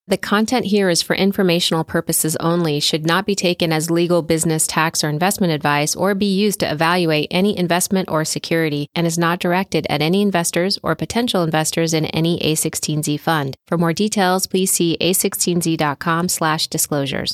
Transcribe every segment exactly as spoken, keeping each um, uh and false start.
The content here is for informational purposes only, should not be taken as legal, business, tax, or investment advice, or be used to evaluate any investment or security, and is not directed at any investors or potential investors in any A sixteen Z fund. For more details, please see a sixteen z dot com slash disclosures.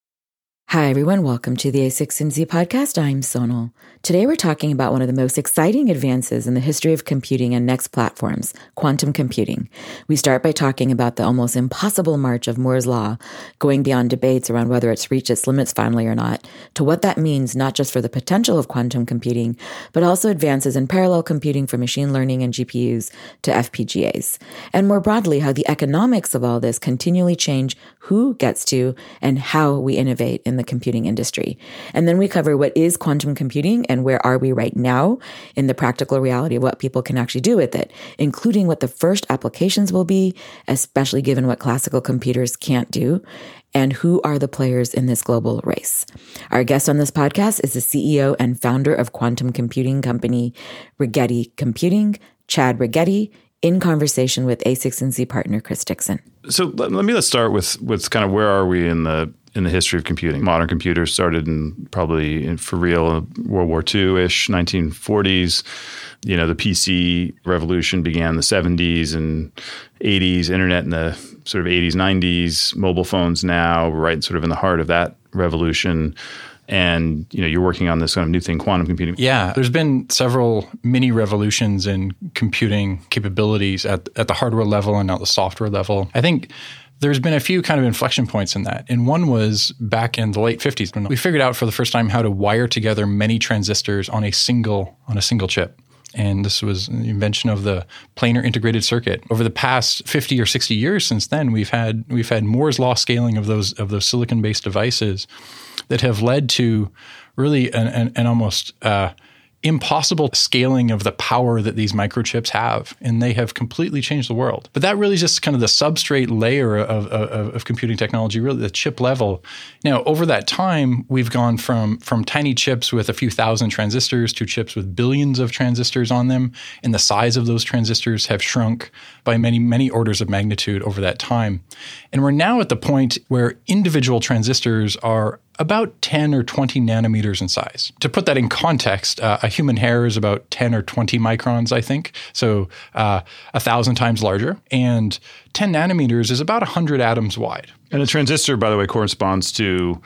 Hi, everyone. Welcome to the A sixteen Z podcast. I'm Sonal. Today, we're talking about one of the most exciting advances in the history of computing and next platforms, quantum computing. We start by talking about the almost impossible march of Moore's Law, going beyond debates around whether it's reached its limits finally or not, to what that means not just for the potential of quantum computing, but also advances in parallel computing for machine learning and G P Us to F P G As. And more broadly, how the economics of all this continually change who gets to and how we innovate in the computing industry. And then we cover what is quantum computing and where are we right now in the practical reality of what people can actually do with it, including what the first applications will be, especially given what classical computers can't do, and who are the players in this global race. Our guest on this podcast is the C E O and founder of quantum computing company Rigetti Computing, Chad Rigetti, in conversation with A sixteen Z partner Chris Dixon. So let, let me let's start with with kind of where are we in the in the history of computing. Modern computers started in probably in, for real World War Two-ish, nineteen forties. You know, the P C revolution began in the seventies and eighties, internet in the sort of eighties, nineties, mobile phones now, we're right sort of in the heart of that revolution. And, you know, you're working on this kind of new thing, quantum computing. Yeah, there's been several mini revolutions in computing capabilities at, at the hardware level and at the software level. I think there's been a few kind of inflection points in that. And one was back in the late fifties when we figured out for the first time how to wire together many transistors on a single on a single chip. And this was the invention of the planar integrated circuit. Over the past fifty or sixty years since then, we've had we've had Moore's Law scaling of those of those silicon-based devices that have led to really an, an, an almost uh, impossible scaling of the power that these microchips have, and they have completely changed the world. But that really is just kind of the substrate layer of, of, of computing technology, really the chip level. Now, over that time, we've gone from, from tiny chips with a few thousand transistors to chips with billions of transistors on them, and the size of those transistors have shrunk by many, many orders of magnitude over that time. And we're now at the point where individual transistors are about ten or twenty nanometers in size. To put that in context, uh, a human hair is about ten or twenty microns, I think, so uh, a thousand times larger. And ten nanometers is about one hundred atoms wide. And a transistor, by the way, corresponds to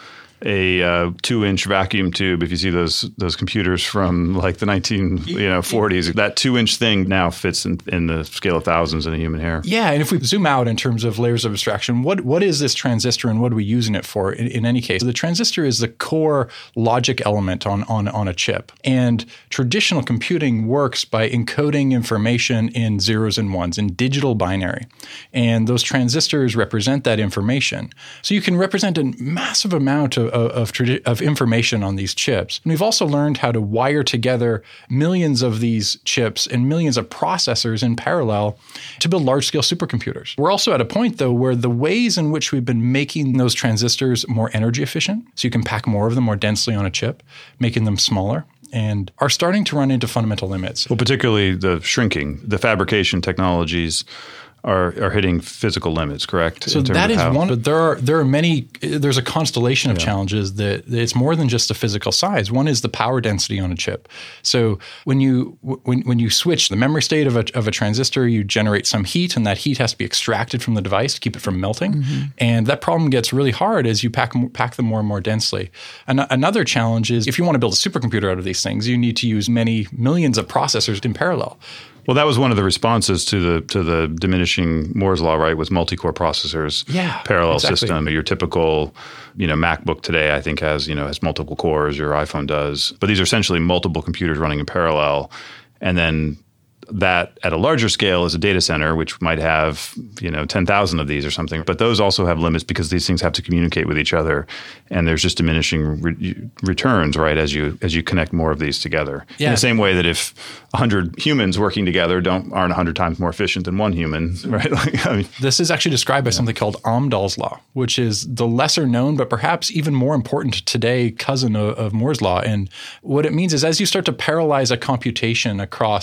a uh, two-inch vacuum tube. If you see those those computers from like the nineteen you know forties, that two-inch thing now fits in, in the scale of thousands in a human hair. Yeah, and if we zoom out in terms of layers of abstraction, what what is this transistor and what are we using it for? In, in any case, the transistor is the core logic element on on on a chip, and traditional computing works by encoding information in zeros and ones in digital binary, and those transistors represent that information. So you can represent a massive amount of Of, of, of information on these chips. And we've also learned how to wire together millions of these chips and millions of processors in parallel to build large-scale supercomputers. We're also at a point, though, where the ways in which we've been making those transistors more energy efficient, so you can pack more of them more densely on a chip, making them smaller, and are starting to run into fundamental limits. Well, particularly the shrinking, the fabrication technologies Are, are hitting physical limits, correct? So that is one, but there are there are many. There's a constellation of yeah. challenges that, that it's more than just the physical size. One is the power density on a chip. So when you when when you switch the memory state of a of a transistor, you generate some heat, and that heat has to be extracted from the device to keep it from melting. Mm-hmm. And that problem gets really hard as you pack pack them more and more densely. An- another challenge is if you want to build a supercomputer out of these things, you need to use many millions of processors in parallel. Well, that was one of the responses to the to the diminishing Moore's Law, right? Was multi-core processors, yeah, parallel exactly. system. Your typical, you know, MacBook today, I think has you know has multiple cores. Your iPhone does, but these are essentially multiple computers running in parallel, and then that at a larger scale is a data center, which might have, you know, ten thousand of these or something. But those also have limits because these things have to communicate with each other. And there's just diminishing re- returns, right, as you as you connect more of these together. Yeah. In the same way that if one hundred humans working together don't aren't one hundred times more efficient than one human, right? Like, I mean, this is actually described by yeah. something called Amdahl's law, which is the lesser known but perhaps even more important today cousin of, of Moore's law. And what it means is as you start to parallelize a computation across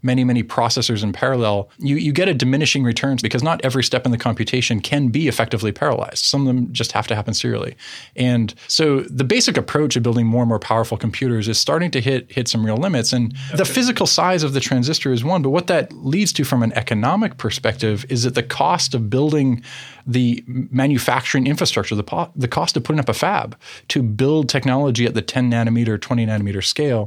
many, many processors in parallel, you, you get a diminishing returns because not every step in the computation can be effectively parallelized. Some of them just have to happen serially. And so the basic approach of building more and more powerful computers is starting to hit hit some real limits. And the physical size of the transistor is one, but what that leads to from an economic perspective is that the cost of building the manufacturing infrastructure, the, po- the cost of putting up a fab to build technology at the ten nanometer, twenty nanometer scale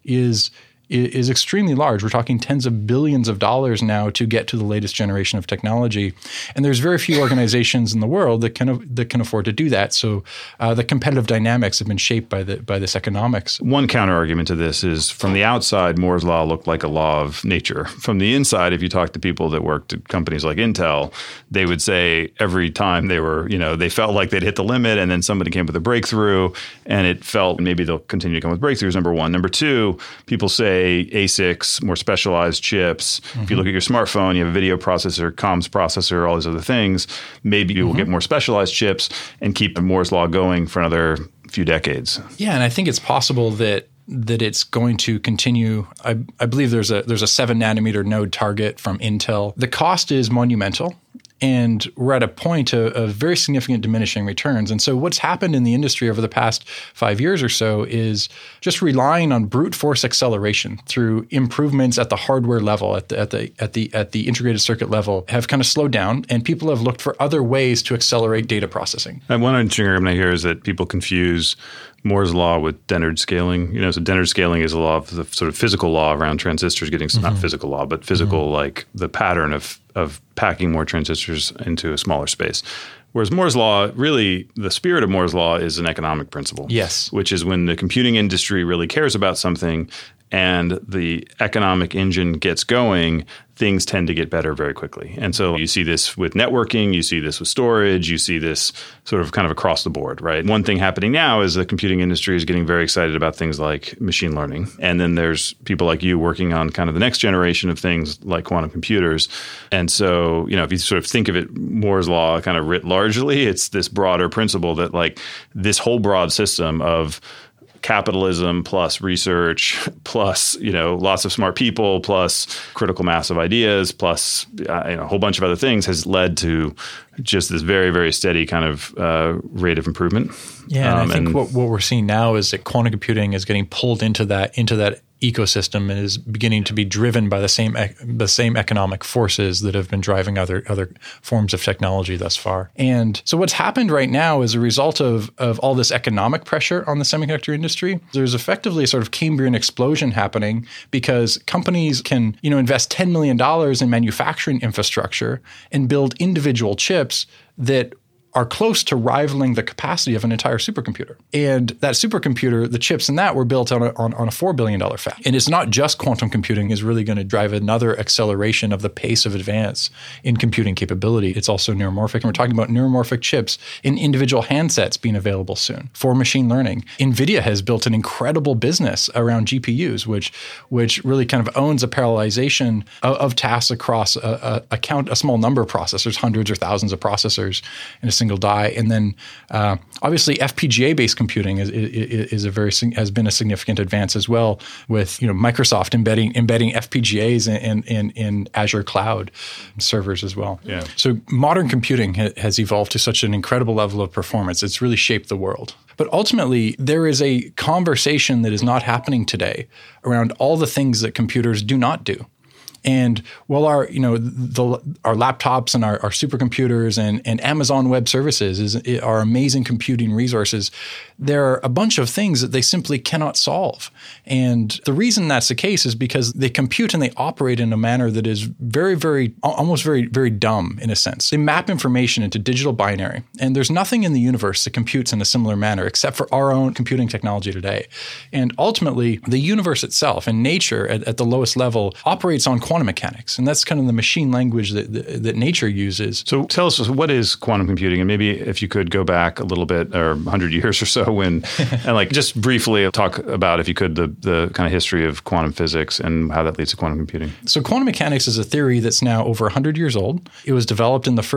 is is extremely large. We're talking tens of billions of dollars now to get to the latest generation of technology. And there's very few organizations in the world that can that can afford to do that. So uh, the competitive dynamics have been shaped by the by this economics. One counter argument to this is from the outside, Moore's law looked like a law of nature. From the inside, if you talk to people that worked at companies like Intel, they would say every time they were, you know, they felt like they'd hit the limit and then somebody came with a breakthrough and it felt maybe they'll continue to come with breakthroughs, number one. Number two, people say A SICs, more specialized chips. Mm-hmm. If you look at your smartphone, you have a video processor, comms processor, all these other things. Maybe you will mm-hmm. get more specialized chips and keep Moore's law going for another few decades. Yeah, and I think it's possible that that it's going to continue. I, I believe there's a there's a seven nanometer node target from Intel. The cost is monumental. And we're at a point of, of very significant diminishing returns. And so what's happened in the industry over the past five years or so is just relying on brute force acceleration through improvements at the hardware level, at the at the at the at the integrated circuit level, have kind of slowed down. And people have looked for other ways to accelerate data processing. And one interesting argument I hear is that people confuse Moore's law with Dennard scaling. You know, so Dennard scaling is a law of the sort of physical law around transistors getting, mm-hmm. not physical law, but physical, mm-hmm. like the pattern of of packing more transistors into a smaller space. Whereas Moore's law, really, the spirit of Moore's law is an economic principle. Yes. Which is when the computing industry really cares about something and the economic engine gets going, things tend to get better very quickly. And so you see this with networking, you see this with storage, you see this sort of kind of across the board, right? One thing happening now is the computing industry is getting very excited about things like machine learning. And then there's people like you working on kind of the next generation of things like quantum computers. And so, you know, if you sort of think of it, Moore's law kind of writ largely, it's this broader principle that like this whole broad system of capitalism plus research plus, you know, lots of smart people plus critical mass of ideas plus uh, you know, a whole bunch of other things has led to just this very, very steady kind of uh, rate of improvement. Yeah, um, and I think and, what, what we're seeing now is that quantum computing is getting pulled into that into that ecosystem and is beginning to be driven by the same the same economic forces that have been driving other other forms of technology thus far. And so what's happened right now as a result of of all this economic pressure on the semiconductor industry, there's effectively a sort of Cambrian explosion happening because companies can, you know, invest ten million dollars in manufacturing infrastructure and build individual chips that are close to rivaling the capacity of an entire supercomputer. And that supercomputer, the chips in that were built on a, on, on a four billion dollars fab. And it's not just quantum computing is really going to drive another acceleration of the pace of advance in computing capability. It's also neuromorphic. And we're talking about neuromorphic chips in individual handsets being available soon for machine learning. NVIDIA has built an incredible business around G P Us, which which really kind of owns a parallelization of, of tasks across a, a, a, count, a small number of processors, hundreds or thousands of processors in a single die. And then uh, obviously F P G A-based computing is, is, is a very has been a significant advance as well, with you know Microsoft embedding embedding F P G As in in, in Azure cloud servers as well. Yeah. So modern computing ha- has evolved to such an incredible level of performance. It's really shaped the world. But ultimately, there is a conversation that is not happening today around all the things that computers do not do. And while our, you know, the, our laptops and our, our supercomputers and, and Amazon Web Services is, are amazing computing resources, there are a bunch of things that they simply cannot solve. And the reason that's the case is because they compute and they operate in a manner that is very, very, almost very, very dumb in a sense. They map information into digital binary. And there's nothing in the universe that computes in a similar manner except for our own computing technology today. And ultimately, the universe itself and nature at, at the lowest level operates on quantum mechanics. And that's kind of the machine language that, that, that nature uses. So tell us, what is quantum computing? And maybe if you could go back a little bit, or one hundred years or so, when, and like just briefly talk about, if you could, the, the kind of history of quantum physics and how that leads to quantum computing. So quantum mechanics is a theory that's now over one hundred years old. It was developed in the first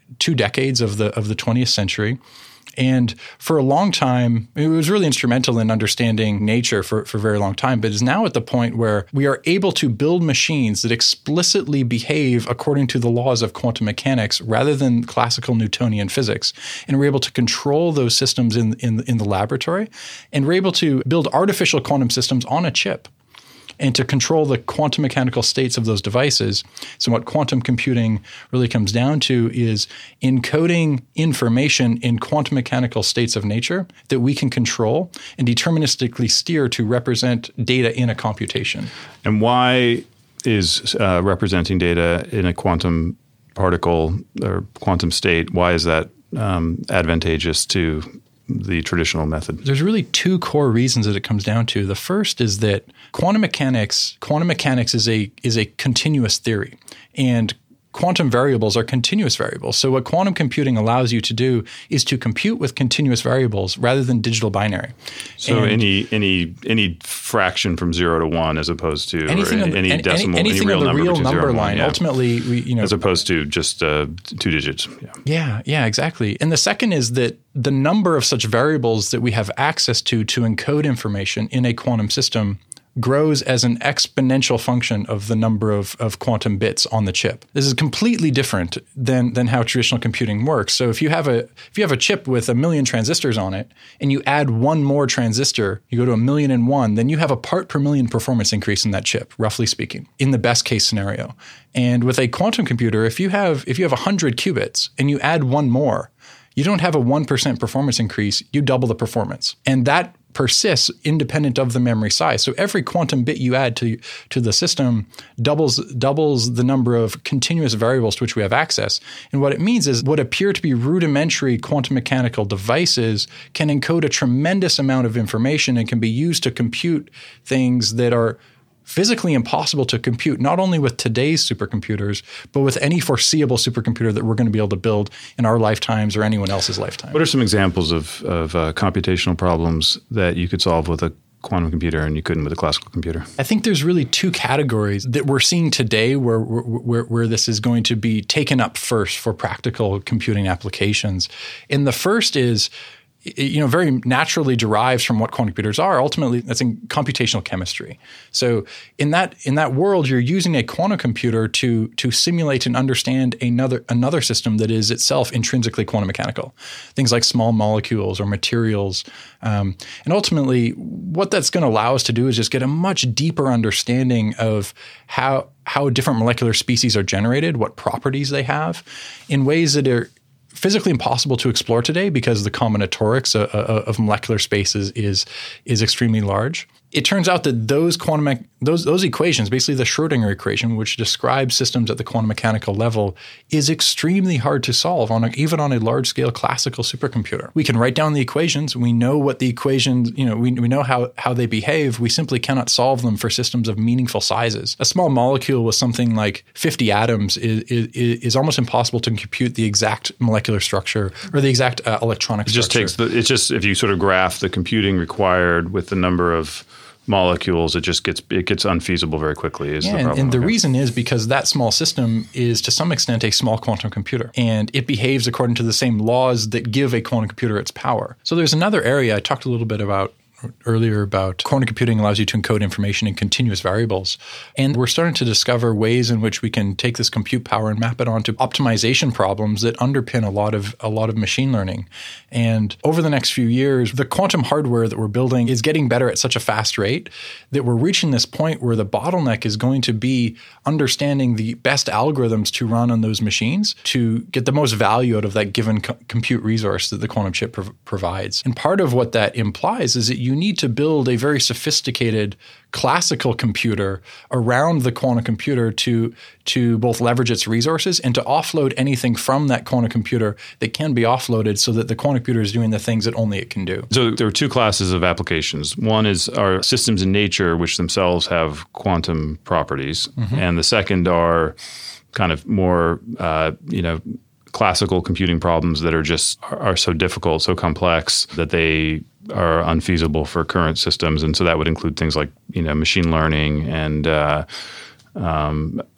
two decades of the of the twentieth century. And for a long time, it was really instrumental in understanding nature for, for a very long time, but is now at the point where we are able to build machines that explicitly behave according to the laws of quantum mechanics rather than classical Newtonian physics. And we're able to control those systems in, in, in the laboratory. And we're able to build artificial quantum systems on a chip and to control the quantum mechanical states of those devices. So what quantum computing really comes down to is encoding information in quantum mechanical states of nature that we can control and deterministically steer to represent data in a computation. And why is uh, representing data in a quantum particle or quantum state, why is that um, advantageous to the traditional method? There's really two core reasons that it comes down to. The first is that quantum mechanics, quantum mechanics is a is a continuous theory, and quantum variables are continuous variables. So what quantum computing allows you to do is to compute with continuous variables rather than digital binary. So and any any any fraction from zero to one, as opposed to anything or on the, any, any decimal, anything any real on the number real between number zero and line. one, yeah. Ultimately, we you know as opposed to just uh, two digits. Yeah. yeah, yeah, exactly. And the second is that the number of such variables that we have access to to encode information in a quantum system grows as an exponential function of the number of, of quantum bits on the chip. This is completely different than, than how traditional computing works. So if you have a if you have a chip with a million transistors on it and you add one more transistor, you go to a million and one, then you have a part per million performance increase in that chip, roughly speaking, in the best case scenario. And with a quantum computer, if you have if you have one hundred qubits and you add one more, you don't have a one percent performance increase, you double the performance. And that persists independent of the memory size. So every quantum bit you add to, to the system doubles doubles the number of continuous variables to which we have access. And what it means is what appear to be rudimentary quantum mechanical devices can encode a tremendous amount of information and can be used to compute things that are physically impossible to compute, not only with today's supercomputers, but with any foreseeable supercomputer that we're going to be able to build in our lifetimes or anyone else's lifetime. What are some examples of, of uh, computational problems that you could solve with a quantum computer and you couldn't with a classical computer? I think there's really two categories that we're seeing today where, where, where this is going to be taken up first for practical computing applications. And the first is, you know, very naturally derives from what quantum computers are. Ultimately, that's in computational chemistry. So in that in that world, you're using a quantum computer to to simulate and understand another another system that is itself intrinsically quantum mechanical. Things like small molecules or materials. Um, and ultimately, what that's going to allow us to do is just get a much deeper understanding of how how different molecular species are generated, what properties they have, in ways that are physically impossible to explore today because the combinatorics of, of molecular spaces is is extremely large. It turns out that those quantum those those equations, basically the Schrödinger equation, which describes systems at the quantum mechanical level, is extremely hard to solve on a, even on a large scale classical supercomputer. We can write down the equations. We know what the equations, you know, we, we know how, how they behave. We simply cannot solve them for systems of meaningful sizes. A small molecule with something like fifty atoms is is, is almost impossible to compute the exact molecular structure or the exact uh, electronic it just structure. Takes the, it's just if you sort of graph the computing required with the number of molecules, it just gets it gets unfeasible very quickly. Is yeah, the problem. And the okay. reason is because that small system is to some extent a small quantum computer, and it behaves according to the same laws that give a quantum computer its power. So there's another area I talked a little bit about earlier about quantum computing allows you to encode information in continuous variables. And we're starting to discover ways in which we can take this compute power and map it onto optimization problems that underpin a lot of a lot of machine learning. And over the next few years, the quantum hardware that we're building is getting better at such a fast rate that we're reaching this point where the bottleneck is going to be understanding the best algorithms to run on those machines to get the most value out of that given co- compute resource that the quantum chip prov- provides. And part of what that implies is that you need to build a very sophisticated classical computer around the quantum computer to, to both leverage its resources and to offload anything from that quantum computer that can be offloaded so that the quantum computer is doing the things that only it can do. So there are two classes of applications. One is our systems in nature, which themselves have quantum properties. Mm-hmm. And the second are kind of more, uh, you know, classical computing problems that are just are so difficult, so complex that they are unfeasible for current systems. And so that would include things like, you know, machine learning and uh, um,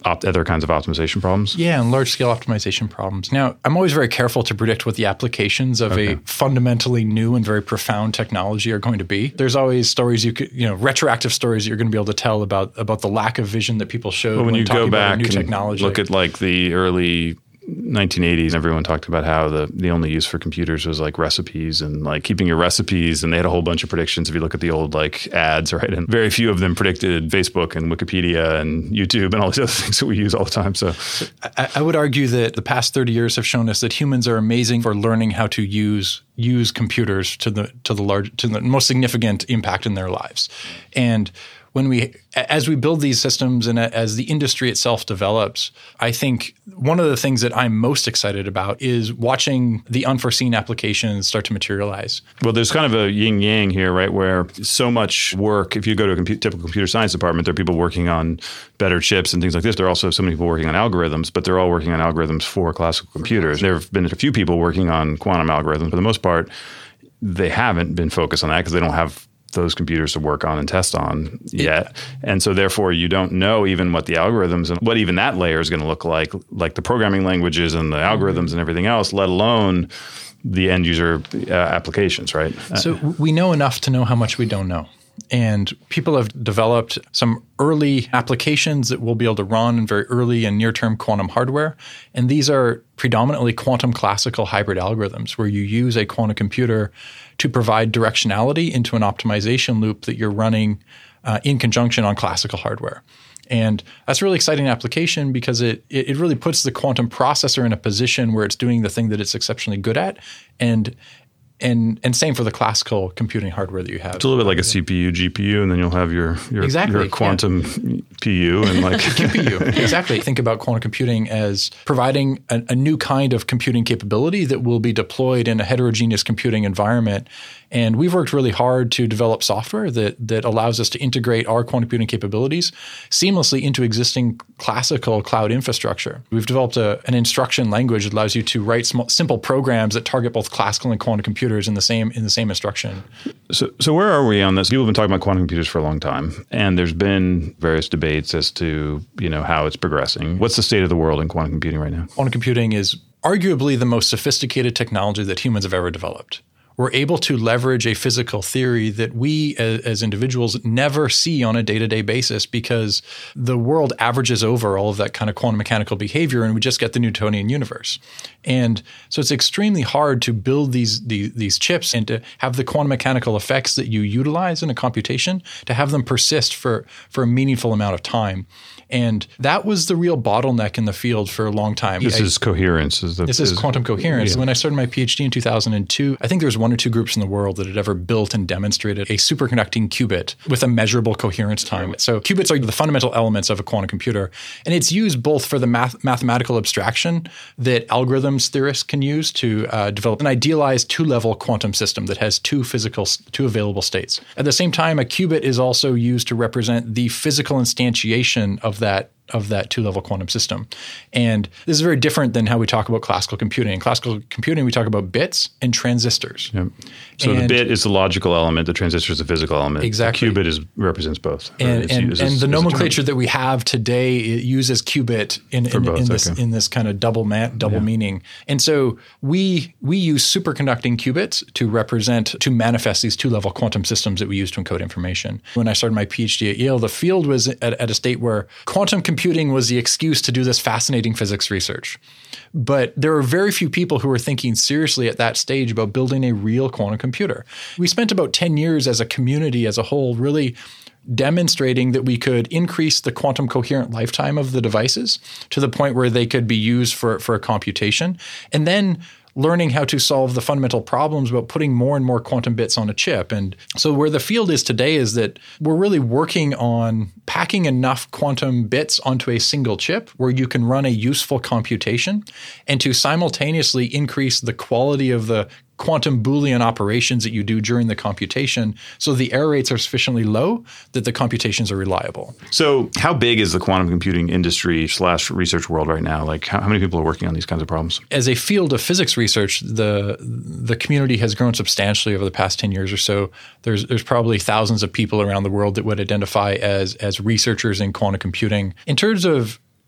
Opt- other kinds of optimization problems? Yeah, and large-scale optimization problems. Now, I'm always very careful to predict what the applications of okay. a fundamentally new and very profound technology are going to be. There's always stories you could, you know, retroactive stories you're going to be able to tell about about the lack of vision that people showed well, when, when you talking go back about a new and technology. Look at like the early nineteen eighties, everyone talked about how the, the only use for computers was like recipes and like keeping your recipes. And they had a whole bunch of predictions. If you look at the old like ads, right? And very few of them predicted Facebook and Wikipedia and YouTube and all these other things that we use all the time. So I, I would argue that the past thirty years have shown us that humans are amazing for learning how to use use computers to the to the large to the most significant impact in their lives. And when we, as we build these systems and as the industry itself develops, I think one of the things that I'm most excited about is watching the unforeseen applications start to materialize. Well, there's kind of a yin yang here, right? Where so much work, if you go to a compu- typical computer science department, there are people working on better chips and things like this. There are also so many people working on algorithms, but they're all working on algorithms for classical computers. There have been a few people working on quantum algorithms. For the most part, they haven't been focused on that because they don't have those computers to work on and test on yet. And so therefore you don't know even what the algorithms and what even that layer is going to look like, like the programming languages and the algorithms and everything else, let alone the end user uh, applications, right? So we know enough to know how much we don't know. And people have developed some early applications that will be able to run in very early and near-term quantum hardware. And these are predominantly quantum classical hybrid algorithms where you use a quantum computer to provide directionality into an optimization loop that you're running uh, in conjunction on classical hardware. And that's a really exciting application because it it really puts the quantum processor in a position where it's doing the thing that it's exceptionally good at. And And and same for the classical computing hardware that you have. It's a little bit like a C P U, G P U, and then you'll have your your, exactly, your quantum yeah. P U and like Q P U. Exactly. Think about quantum computing as providing a, a new kind of computing capability that will be deployed in a heterogeneous computing environment. And we've worked really hard to develop software that that allows us to integrate our quantum computing capabilities seamlessly into existing classical cloud infrastructure. We've developed a, an instruction language that allows you to write small, simple programs that target both classical and quantum computers in the same in the same instruction. So, so where are we on this? People have been talking about quantum computers for a long time, and there's been various debates as to you know how it's progressing. What's the state of the world in quantum computing right now? Quantum computing is arguably the most sophisticated technology that humans have ever developed. We're able to leverage a physical theory that we as, as individuals never see on a day-to-day basis because the world averages over all of that kind of quantum mechanical behavior and we just get the Newtonian universe. And so it's extremely hard to build these, these, these chips and to have the quantum mechanical effects that you utilize in a computation to have them persist for, for a meaningful amount of time. And that was the real bottleneck in the field for a long time. This I, is coherence. Is the, this is, is quantum coherence. Yeah. When I started my PhD in two thousand two, I think there was one or two groups in the world that had ever built and demonstrated a superconducting qubit with a measurable coherence time. So qubits are the fundamental elements of a quantum computer. And it's used both for the math, mathematical abstraction that algorithms theorists can use to uh, develop an idealized two-level quantum system that has two physical, two available states. At the same time, a qubit is also used to represent the physical instantiation of that of that two-level quantum system. And this is very different than how we talk about classical computing. In classical computing, we talk about bits and transistors. Yep. So and the bit is the logical element, the transistor is the physical element. Exactly. The qubit is represents both. And, and, used, and the nomenclature that we have today it uses qubit in, in, both, in this okay. in this kind of double ma- double yeah. meaning. And so we we use superconducting qubits to represent, to manifest these two-level quantum systems that we use to encode information. When I started my PhD at Yale, the field was at, at a state where quantum computing Computing was the excuse to do this fascinating physics research. But there were very few people who were thinking seriously at that stage about building a real quantum computer. We spent about ten years as a community as a whole really demonstrating that we could increase the quantum coherent lifetime of the devices to the point where they could be used for, for a computation. And then learning how to solve the fundamental problems about putting more and more quantum bits on a chip. And so where the field is today is that we're really working on packing enough quantum bits onto a single chip where you can run a useful computation and to simultaneously increase the quality of the quantum Boolean operations that you do during the computation so the error rates are sufficiently low that the computations are reliable. So how big is the quantum computing industry slash research world right now? Like how, how many people are working on these kinds of problems? As a field of physics research, the the community has grown substantially over the past ten years or so. There's there's probably thousands of people around the world that would identify as as researchers in quantum computing. In terms of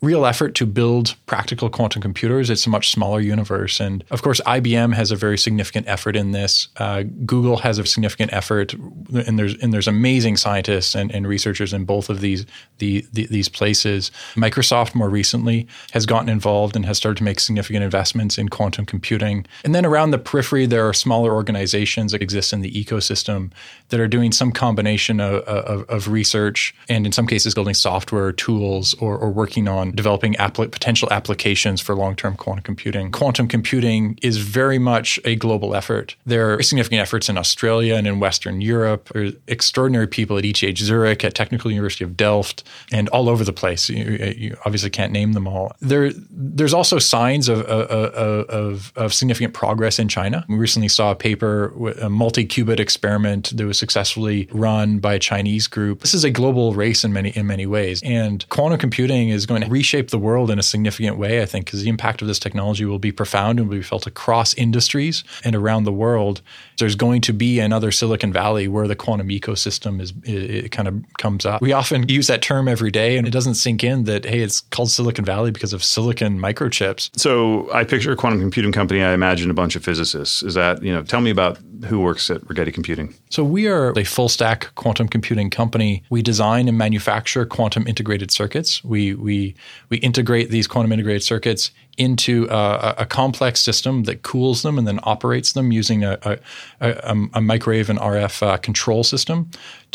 real effort to build practical quantum computers, it's a much smaller universe. And of course, I B M has a very significant effort in this. Uh, Google has a significant effort, and there's and there's amazing scientists and, and researchers in both of these the, the, these places. Microsoft more recently has gotten involved and has started to make significant investments in quantum computing. And then around the periphery, there are smaller organizations that exist in the ecosystem that are doing some combination of, of, of research and in some cases building software tools or, or working on developing appli- potential applications for long-term quantum computing. Quantum computing is very much a global effort. There are significant efforts in Australia and in Western Europe. There are extraordinary people at E T H Zurich, at Technical University of Delft, and all over the place. You, you obviously can't name them all. There, there's also signs of, of, of, of significant progress in China. We recently saw a paper, a multi-qubit experiment that was successfully run by a Chinese group. This is a global race in many in many ways. And quantum computing is going to reshape the world in a significant way, I think, because the impact of this technology will be profound and will be felt across industries and around the world. There's going to be another Silicon Valley where the quantum ecosystem is it, it kind of comes up. We often use that term every day, and it doesn't sink in that, hey, it's called Silicon Valley because of silicon microchips. So I picture a quantum computing company. I imagine a bunch of physicists. Is that, you know, tell me about who works at Rigetti Computing. So we are a full stack quantum computing company. We design and manufacture quantum integrated circuits. We we we integrate these quantum integrated circuits into a, a complex system that cools them and then operates them using a, a, a, a microwave and R F uh, control system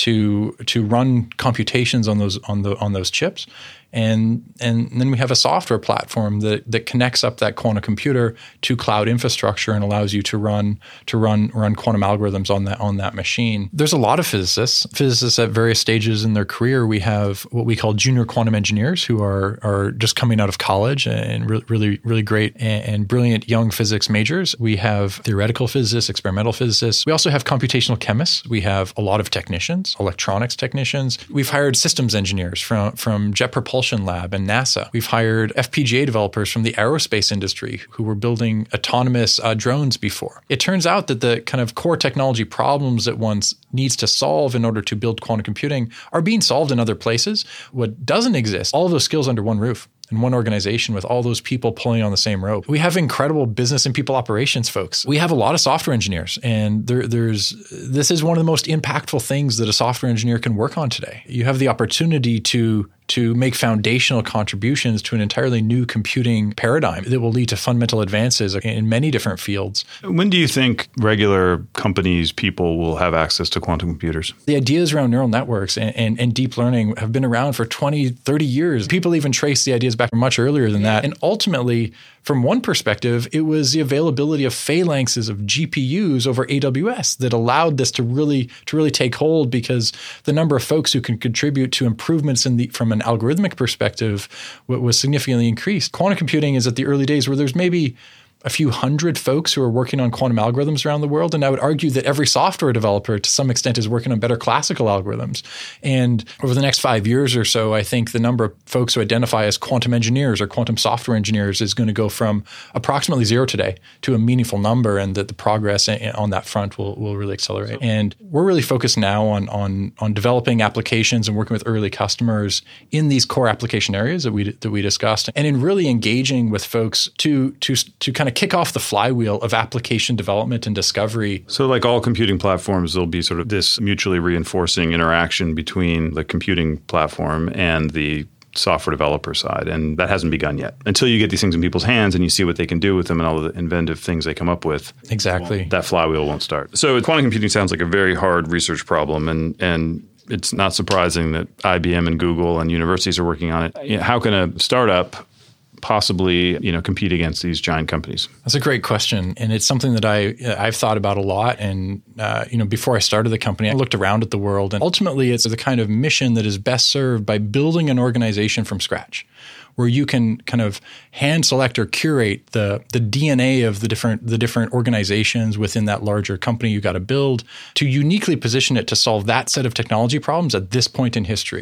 to to run computations on those on the on those chips. And and then we have a software platform that, that connects up that quantum computer to cloud infrastructure and allows you to run to run run quantum algorithms on that on that machine. There's a lot of physicists, physicists at various stages in their career. We have what we call junior quantum engineers who are are just coming out of college and re- really really great and, and brilliant young physics majors. We have theoretical physicists, experimental physicists. We also have computational chemists. We have a lot of technicians, electronics technicians. We've hired systems engineers from from Jet Propulsion Lab and NASA. We've hired F P G A developers from the aerospace industry who were building autonomous uh, drones before. It turns out that the kind of core technology problems that one needs to solve in order to build quantum computing are being solved in other places. What doesn't exist, all of those skills under one roof. In one organization with all those people pulling on the same rope. We have incredible business and people operations folks. We have a lot of software engineers, and there, there's this is one of the most impactful things that a software engineer can work on today. You have the opportunity to to make foundational contributions to an entirely new computing paradigm that will lead to fundamental advances in many different fields. When do you think regular companies, people will have access to quantum computers? The ideas around neural networks and, and, and deep learning have been around for twenty, thirty years. People even trace the ideas back much earlier than that. And ultimately, from one perspective, it was the availability of phalanxes of G P Us over A W S that allowed this to really to really take hold, because the number of folks who can contribute to improvements in the from an algorithmic perspective was significantly increased. Quantum computing is at the early days where there's maybe a few hundred folks who are working on quantum algorithms around the world. And I would argue that every software developer to some extent is working on better classical algorithms. And over the next five years or so, I think the number of folks who identify as quantum engineers or quantum software engineers is going to go from approximately zero today to a meaningful number, and that the progress on that front will, will really accelerate. And we're really focused now on, on, on developing applications and working with early customers in these core application areas that we that we discussed, and in really engaging with folks to to to kind of kick off the flywheel of application development and discovery. So like all computing platforms, there'll be sort of this mutually reinforcing interaction between the computing platform and the software developer side. And that hasn't begun yet. Until you get these things in people's hands and you see what they can do with them and all the inventive things they come up with. Exactly. Well, that flywheel won't start. So quantum computing sounds like a very hard research problem, and and it's not surprising that I B M and Google and universities are working on it. How can a startup possibly, you know, compete against these giant companies? That's a great question, and it's something that I I've thought about a lot. And uh, you know, before I started the company, I looked around at the world, and ultimately, it's the kind of mission that is best served by building an organization from scratch, where you can kind of hand select or curate the the D N A of the different the different organizations within that larger company you got to build to uniquely position it to solve that set of technology problems at this point in history.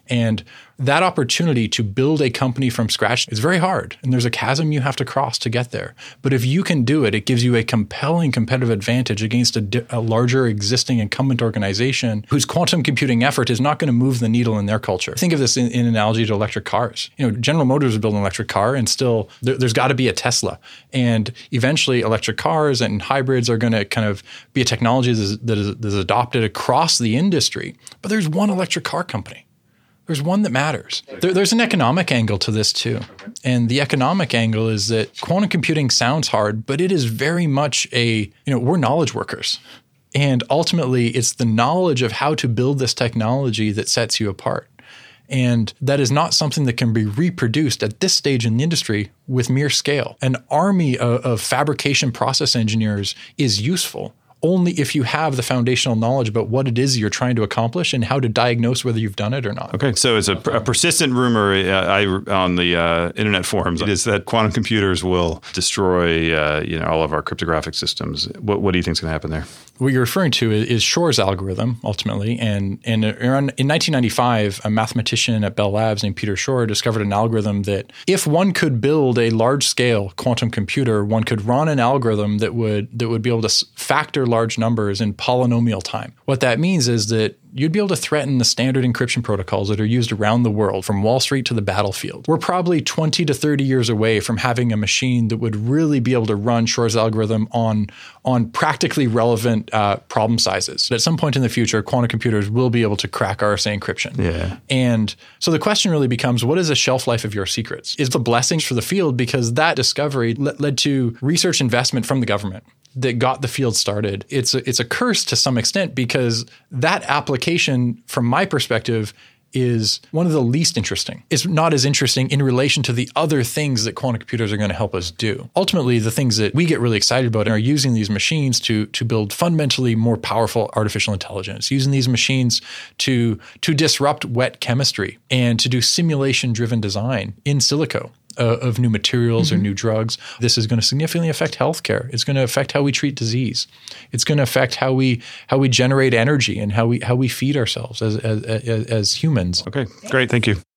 And that opportunity to build a company from scratch is very hard. And there's a chasm you have to cross to get there. But if you can do it, it gives you a compelling competitive advantage against a, di- a larger existing incumbent organization whose quantum computing effort is not going to move the needle in their culture. Think of this in, in analogy to electric cars. You know, General Motors is building an electric car, and still there, there's got to be a Tesla. And eventually electric cars and hybrids are going to kind of be a technology that is, that is, that is adopted across the industry. But there's one electric car company. There's one that matters. There, there's an economic angle to this too. And the economic angle is that quantum computing sounds hard, but it is very much a, you know, we're knowledge workers. And ultimately, it's the knowledge of how to build this technology that sets you apart. And that is not something that can be reproduced at this stage in the industry with mere scale. An army of, of fabrication process engineers is useful only if you have the foundational knowledge about what it is you're trying to accomplish and how to diagnose whether you've done it or not. Okay, so it's a, a persistent rumor uh, I, on the uh, internet forums is that quantum computers will destroy uh, you know, all of our cryptographic systems. What, what do you think is going to happen there? What you're referring to is Shor's algorithm, ultimately. And, and around, in nineteen ninety-five, a mathematician at Bell Labs named Peter Shor discovered an algorithm that if one could build a large-scale quantum computer, one could run an algorithm that would that would be able to factor large numbers in polynomial time. What that means is that you'd be able to threaten the standard encryption protocols that are used around the world, from Wall Street to the battlefield. We're probably twenty to thirty years away from having a machine that would really be able to run Shor's algorithm on, on practically relevant uh, problem sizes. At some point in the future, quantum computers will be able to crack R S A encryption. Yeah. And so the question really becomes, what is the shelf life of your secrets? It's a blessing for the field because that discovery le- led to research investment from the government that got the field started. It's a, it's a curse to some extent because that application, from my perspective, is one of the least interesting. It's not as interesting in relation to the other things that quantum computers are going to help us do. Ultimately, the things that we get really excited about are using these machines to, to build fundamentally more powerful artificial intelligence, using these machines to, to disrupt wet chemistry and to do simulation-driven design in silico. Uh, of new materials mm-hmm. or new drugs. This is going to significantly affect healthcare. It's going to affect how we treat disease. It's going to affect how we how we generate energy and how we how we feed ourselves as as, as, as humans. Okay, great. Thank you.